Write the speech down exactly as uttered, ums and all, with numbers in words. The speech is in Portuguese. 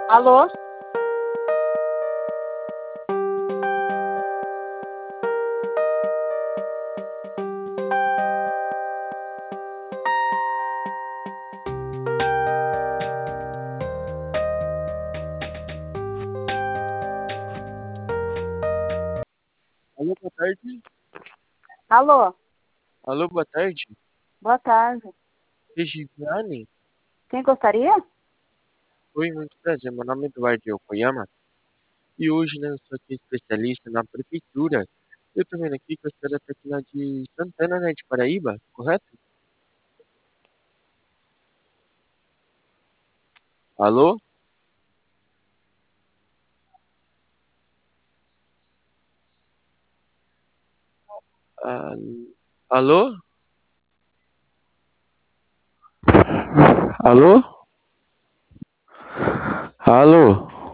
Alô? Alô, boa tarde. Alô? Alô, boa tarde. Boa tarde. Regiane? Quem gostaria? Oi, muito prazer. Meu nome é Eduardo Yokoyama. E hoje, né, eu sou aqui especialista na prefeitura. Eu tô vendo aqui que a senhora tá aqui na de Santana, né, de Paraíba, correto? Alô? Ah, alô? Alô? Alô?